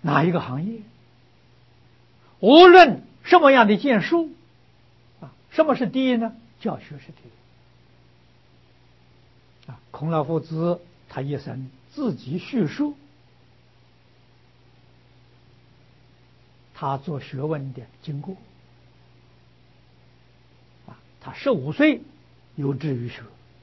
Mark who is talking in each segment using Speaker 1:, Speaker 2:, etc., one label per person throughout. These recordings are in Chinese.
Speaker 1: 哪一个行业，无论什么样的建树，什么是第一呢？教学是第一。孔老夫子他一生自己叙述他做学问的经过。他15岁有志于学，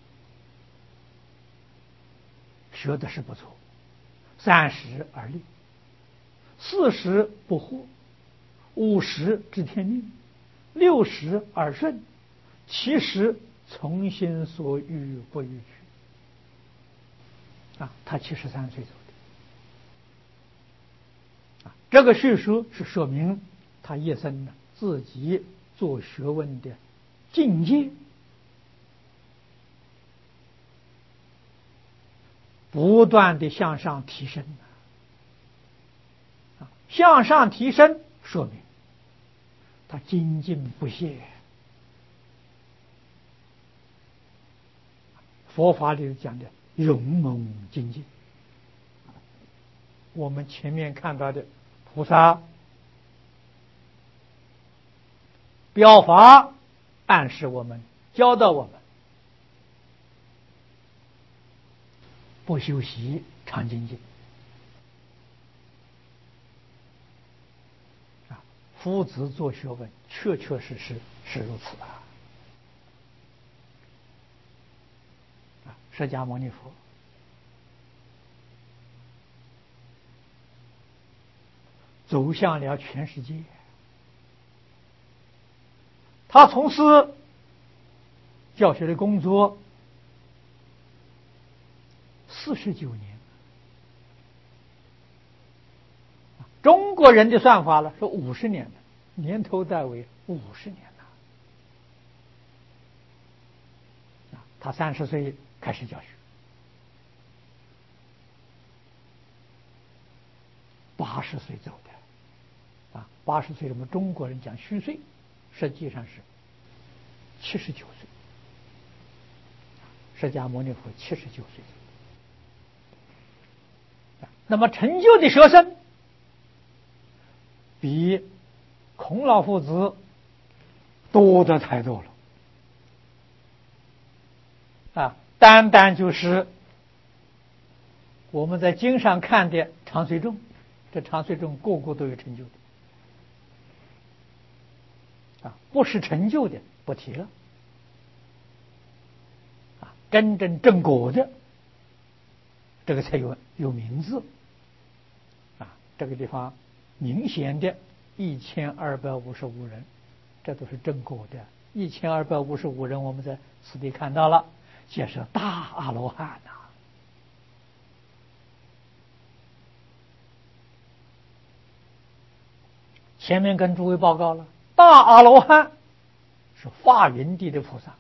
Speaker 1: 学的是不错，30而立，40不惑，50知天命，60耳顺，70从心所欲不逾矩。他73岁走的。这个叙述是说明他一生呢自己做学问的境界不断的向上提升。向上提升说明他精进不懈。佛法里讲的勇猛精进，我们前面看到的菩萨表法暗示我们，教导我们不修习常精进。夫子做学问确确实实是如此。释迦牟尼佛走向了全世界，他从事教学的工作49年。中国人的算法了是50年的，年头带尾50年了。他30岁开始教学，80岁走的。80岁我们中国人讲虚岁，实际上是79岁。释迦牟尼佛79岁。那么成就的学生比孔老夫子多的太多了。单单就是我们在经上看的长随众，这长随众个个都有成就的。不是成就的不提了。真正正果的这个才有名字。这个地方明显的1255人，这都是正果的。1255人我们在此地看到了，这是大阿罗汉呐。前面跟诸位报告了，大阿罗汉是化云地的菩萨，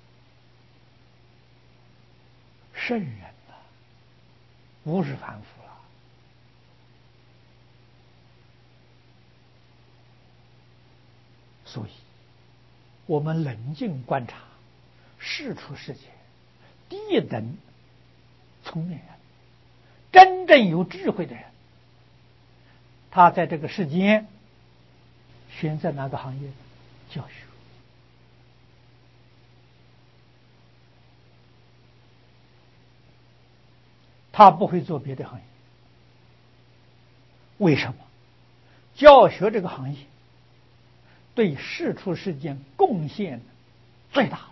Speaker 1: 圣人啊，不是凡夫了。所以我们冷静观察世出世间低等聪明人，真正有智慧的人，他在这个世间选择哪个行业？教学。他不会做别的行业。为什么？教学这个行业对世出世间贡献最大了。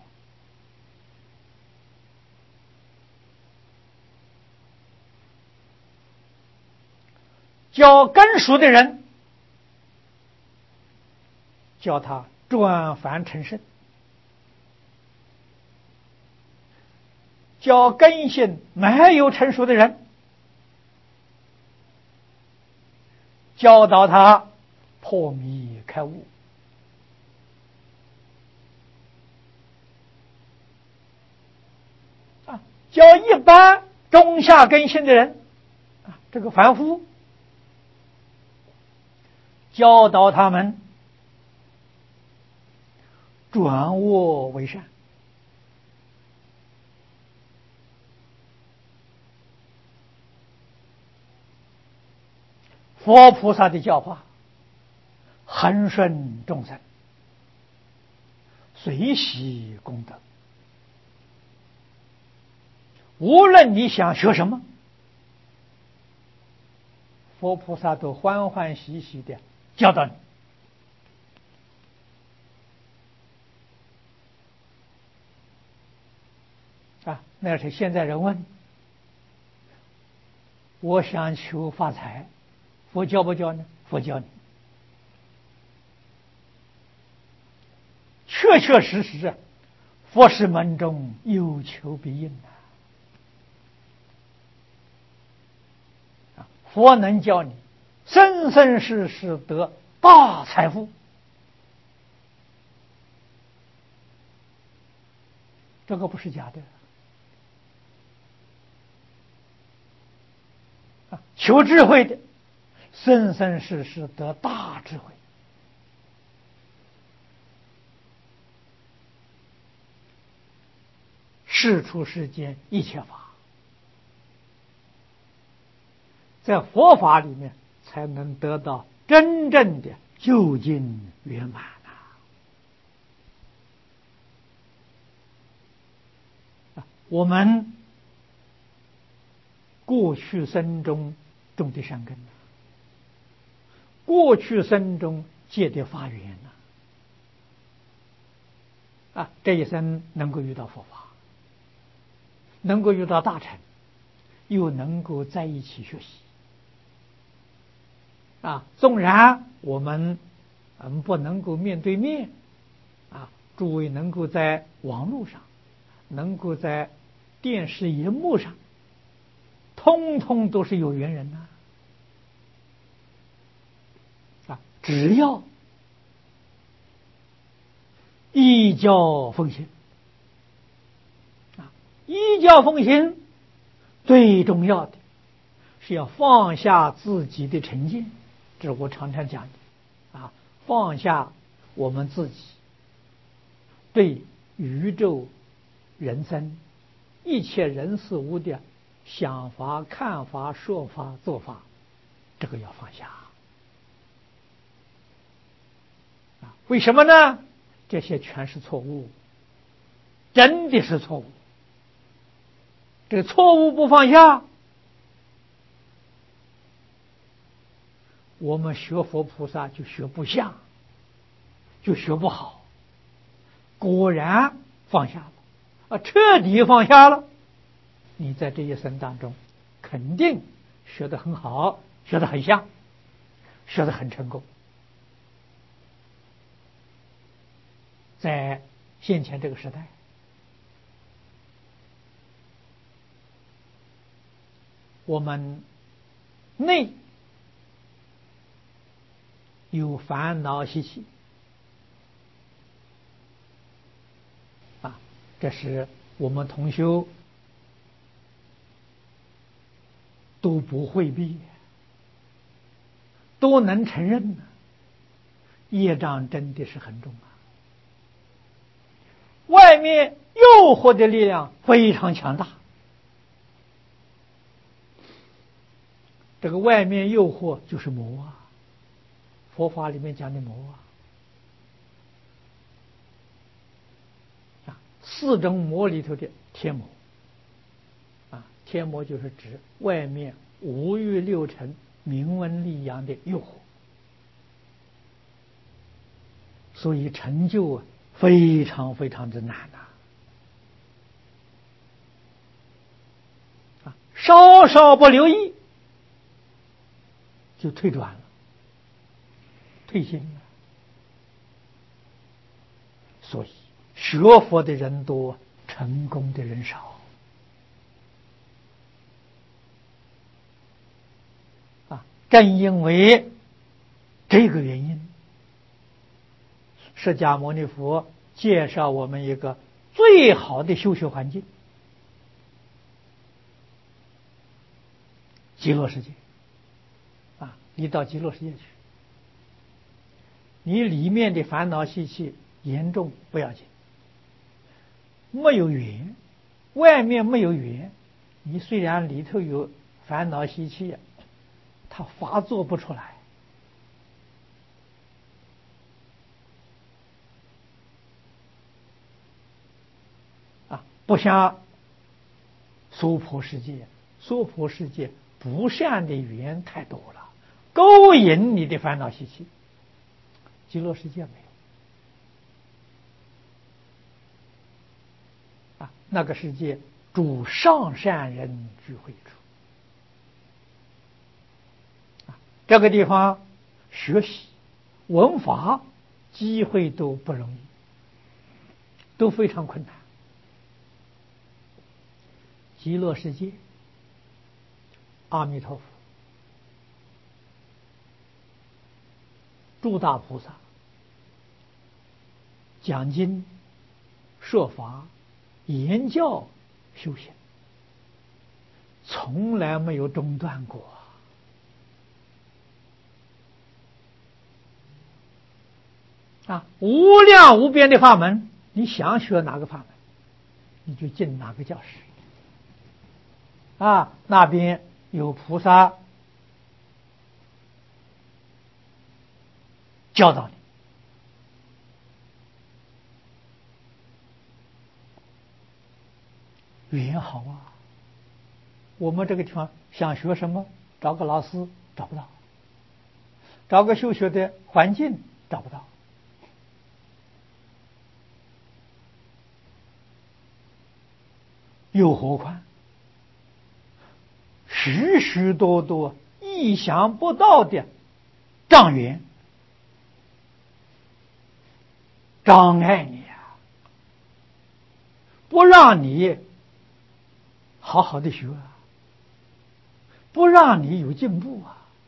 Speaker 1: 教根熟的人，叫他转凡成圣；教根性没有成熟的人，教导他破迷开悟。教一般中下根性的人，这个凡夫，教导他们转恶为善。 佛菩萨的教法恒顺众生，随喜功德。无论你想学什么，佛菩萨都欢欢喜喜的教导你。那是现在人问，我想求发财，佛教不教呢？佛教你。确确实实，佛事门中有求必应佛能教你生生世世得大财富，这个不是假的。求智慧的，生生世世得大智慧。世出世间一切法，在佛法里面才能得到真正的究竟圆满我们过去生中种的善根，过去生中结的法缘这一生能够遇到佛法，能够遇到大乘，又能够在一起学习纵然我们不能够面对面诸位能够在网络上，能够在电视荧幕上，通通都是有缘人只要依教奉行依教奉行最重要的是要放下自己的成见，这是我常常讲的放下我们自己对宇宙人生一切人事物的想法、看法、说法、做法，这个要放下为什么呢？这些全是错误，真的是错误。这个错误不放下，我们学佛菩萨就学不像，就学不好。果然放下了彻底放下了，你在这一生当中肯定学得很好，学得很像，学得很成功。在现前这个时代，我们内有烦恼习气这是我们同修都不回避，都能承认业障真的是很重外面诱惑的力量非常强大，这个外面诱惑就是魔佛法里面讲的魔四种魔里头的天魔天魔就是指外面五欲六尘名闻利养的诱惑，所以成就非常非常之难稍稍不留意就退转了，退心了。所以学佛的人多，成功的人少正因为这个原因，释迦牟尼佛介绍我们一个最好的修学环境——极乐世界你到极乐世界去，你里面的烦恼习气严重不要紧，没有缘，外面没有缘，你虽然里头有烦恼习气他发作不出来。不像娑婆世界，娑婆世界不善的缘太多了，勾引你的烦恼习气。极乐世界没有那个世界主上善人聚会处这个地方学习闻法机会都不容易，都非常困难。极乐世界，阿弥陀佛、诸大菩萨讲经、说法、言教、修行，从来没有中断过无量无边的法门，你想学哪个法门，你就进哪个教室那边有菩萨教导你，语言好我们这个地方想学什么，找个老师找不到，找个修学的环境找不到。又何况许许多多意想不到的障缘障碍你不让你好好的学不让你有进步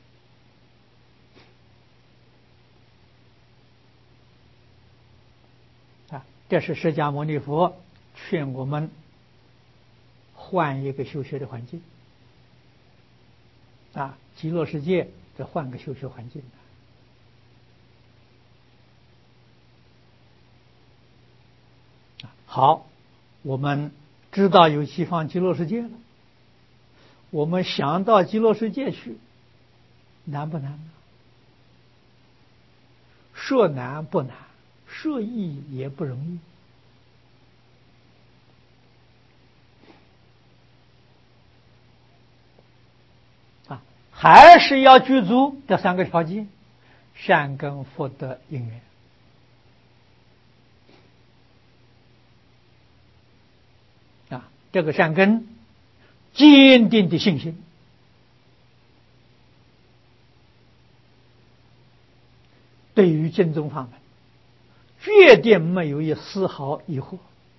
Speaker 1: 这是释迦牟尼佛劝我们换一个修学的环境极乐世界再换个修学环境好，我们知道有西方极乐世界了，我们想到极乐世界去，难不难呢？说难不难，说易也不容易还是要具足这三个条件：善根、福德、因缘。这个善根，坚定的信心，对于经宗法门，决定没有一丝毫疑惑。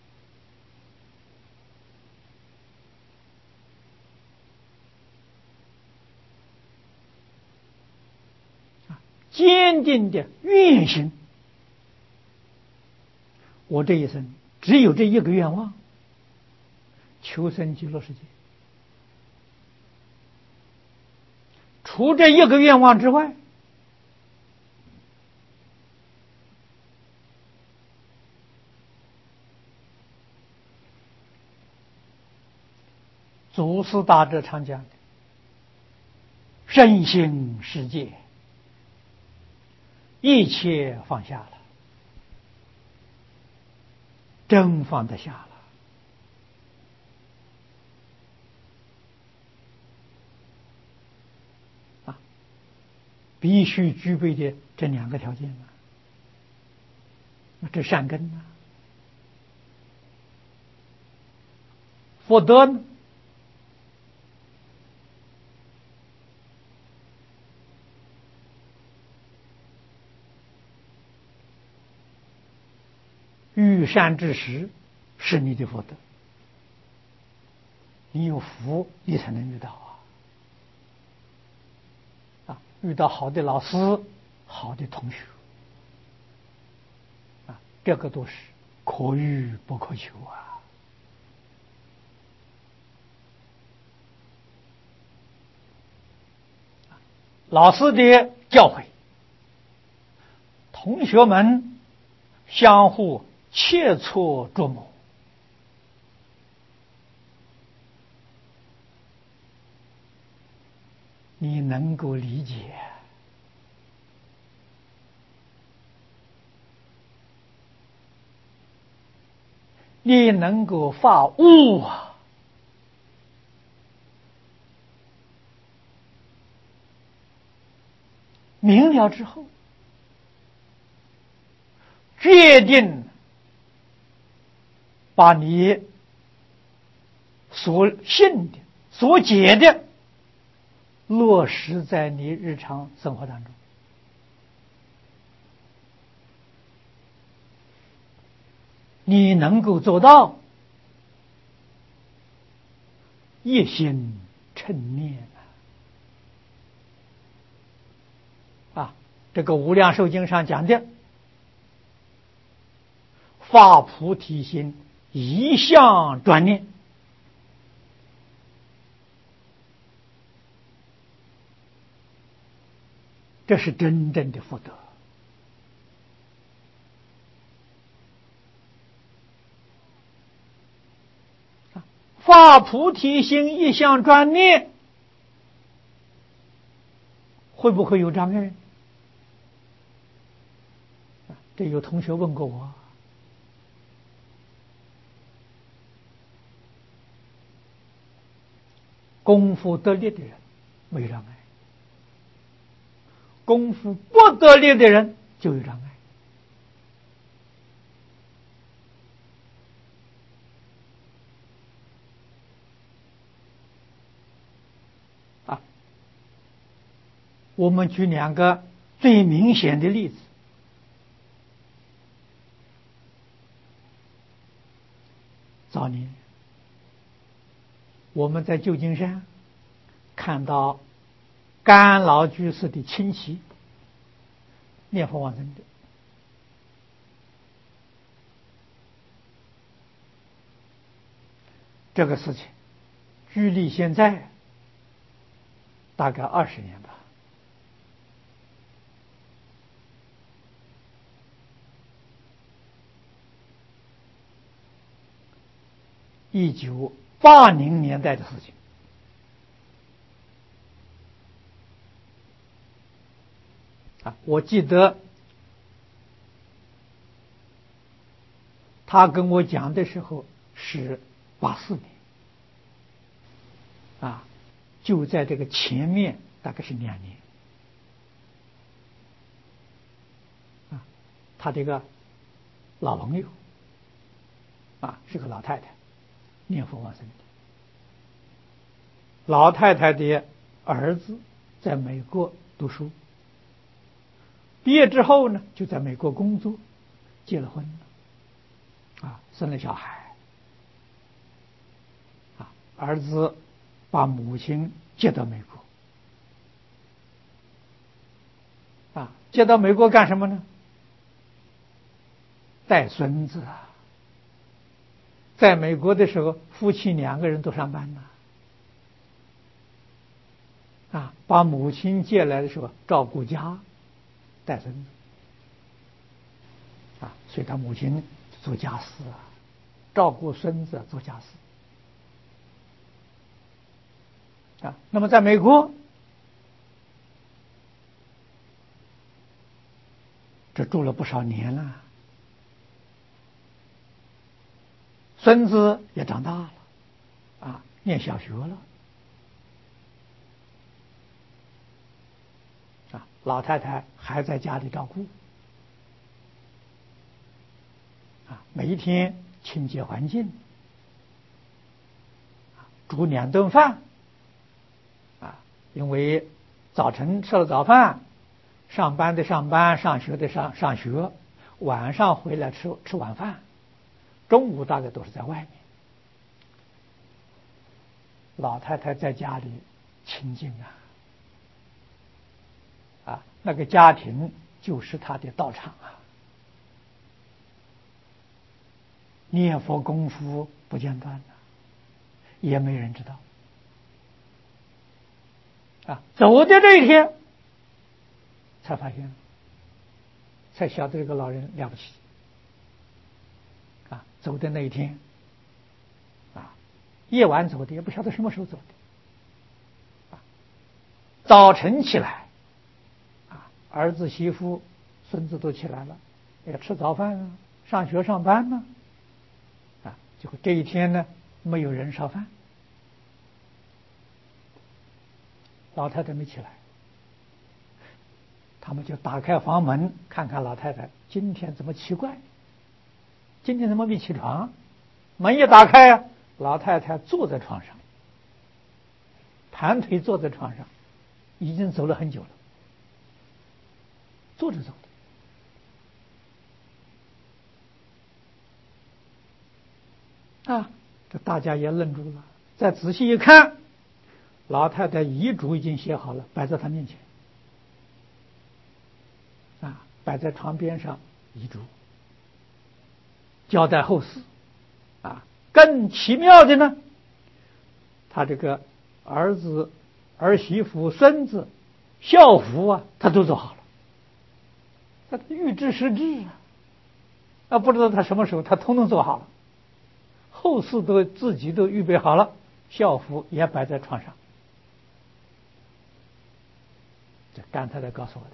Speaker 1: 坚定的愿心，我这一生只有这一个愿望，求生极乐世界。除这一个愿望之外，祖师大德常讲的身心世界，一切放下了，真放得下了必须具备的这两个条件这善根福德呢？遇善之时是你的福德，你有福你才能遇到遇到好的老师、好的同学这个都是可遇不可求老师的教诲，同学们相互切磋琢磨， 你能够理解，你能够发悟啊！明了之后，决定把你所信的、所解的落实在你日常生活当中。你能够做到一心称念啊！这个《无量寿经》上讲的发菩提心，一向专念，这是真正的福德。发菩提心，一向专念，会不会有障碍？这有同学问过我，功夫得力的人没障碍，功夫不得力的人就有障碍。我们举两个最明显的例子。早年我们在旧金山看到甘老居士的亲戚念佛往生的，这个事情距离现在大概20年吧。1980年代的事情。我记得他跟我讲的时候是84年，就在这个前面大概是2年。他这个老朋友是个老太太，念佛往生的。老太太的儿子在美国读书，毕业之后呢，就在美国工作，结了婚了，生了小孩。儿子把母亲接到美国，接到美国干什么呢？带孙子啊。在美国的时候，夫妻2个人都上班把母亲接来的时候照顾家，带孙子，所以他母亲做家事照顾孙子，做家事那么在美国，这住了不少年了，孙子也长大了，念小学了，老太太还在家里照顾，每一天清洁环境，煮2顿饭，因为早晨吃了早饭，上班的上班，上学的上学，晚上回来吃晚饭，中午大概都是在外面。老太太在家里清静那个家庭就是她的道场念佛功夫不间断也没人知道走的这一天才发现，才晓得这个老人了不起走的那一天夜晚走的，也不晓得什么时候走的早晨起来，儿子媳妇孙子都起来了，要吃早饭啊，上学上班呢，结果这一天呢没有人烧饭，老太太没起来，他们就打开房门看看老太太今天怎么奇怪，今天怎么没起床？门一打开啊，老太太坐在床上，盘腿坐在床上，已经走了很久了，坐着走的。这大家也愣住了，再仔细一看，老太太遗嘱已经写好了，摆在他面前，摆在床边上，遗嘱交代后事。更奇妙的呢，他这个儿子、儿媳妇、孙子、校服啊，他都做好了，他预知时至不知道他什么时候他统统做好了，后事都自己都预备好了，校服也摆在床上。这甘太太告诉我的。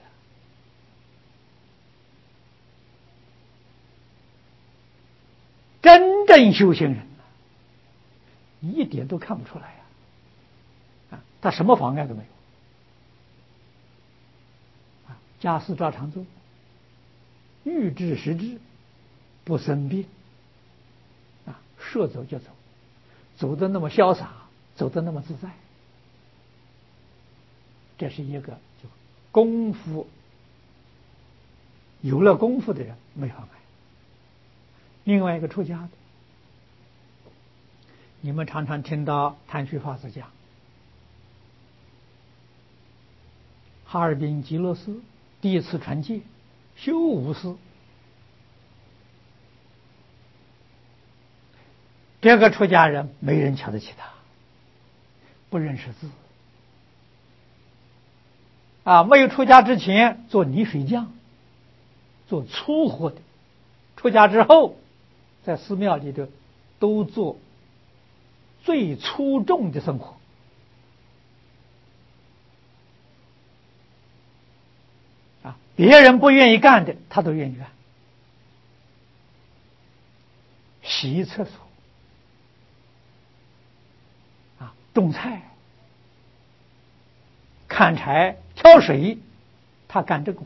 Speaker 1: 真正修行人你一点都看不出来他什么妨碍都没有家事照常做，预知时至，不生病说走就走，走得那么潇洒，走得那么自在，这是一个就功夫，有了功夫的人没妨碍。另外一个出家的，你们常常听到谭旭法师讲，哈尔滨极乐寺第一次传戒，修无师，这个出家人没人瞧得起他，不认识字没有出家之前做泥水匠，做粗活的，出家之后在寺庙里头都做最粗重的生活别人不愿意干的他都愿意干，洗厕所种菜、砍柴、挑水，他干这工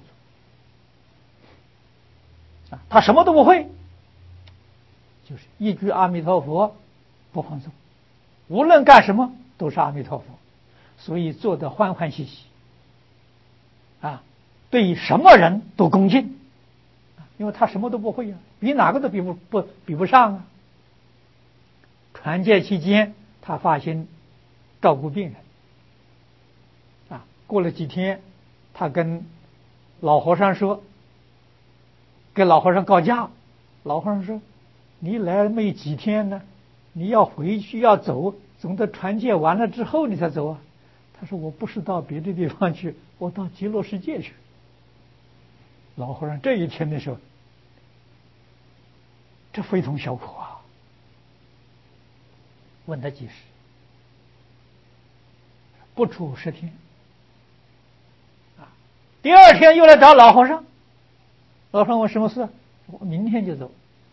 Speaker 1: 作他什么都不会，就是一句阿弥陀佛不放松，无论干什么都是阿弥陀佛，所以做得欢欢喜喜对什么人都恭敬，因为他什么都不会比哪个都比不上传戒期间他发心照顾病人过了几天他跟老和尚说，给老和尚告假，老和尚说你来没几天呢，你要回去要走，总得传戒完了之后你才走他说我不是到别的地方去，我到极乐世界去。老和尚这一天的时候，这非同小可问他几时，不出10天第二天又来找老和尚，老和尚问什么事我明天就走。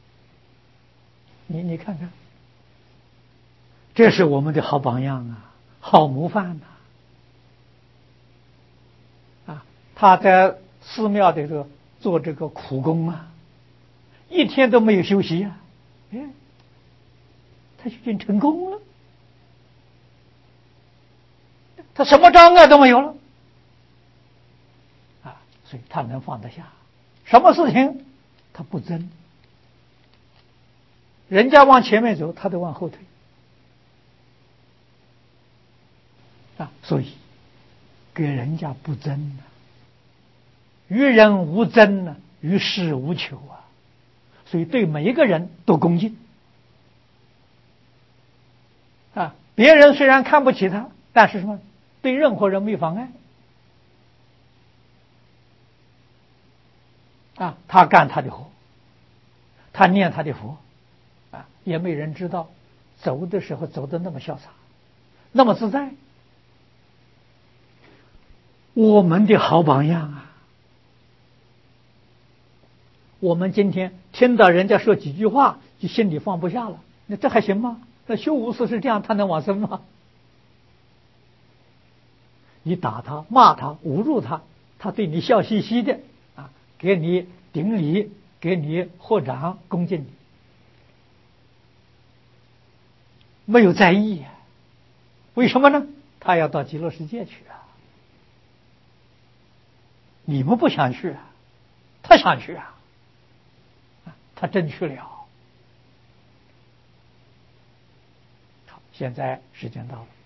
Speaker 1: 你看看，这是我们的好榜样好模范他在寺庙的做这个苦工一天都没有休息他已经成功了，他什么障碍都没有了所以他能放得下，什么事情他不争，人家往前面走他都往后退所以给人家不争于人无争于事无求所以对每一个人都恭敬别人虽然看不起他，但是什么对任何人没妨碍他干他的活，他念他的佛也没人知道走的时候走得那么潇洒，那么自在。 我们的好榜样啊！我们今天听到人家说几句话，就心里放不下了，那这还行吗？那修无事是这样，他能往生吗？你打他、骂他、侮辱他，他对你笑嘻嘻的啊，给你顶礼，给你合掌恭敬你，没有在意啊。为什么呢？他要到极乐世界去啊！你们不想去啊，他想去啊，他真去了。好，现在时间到了。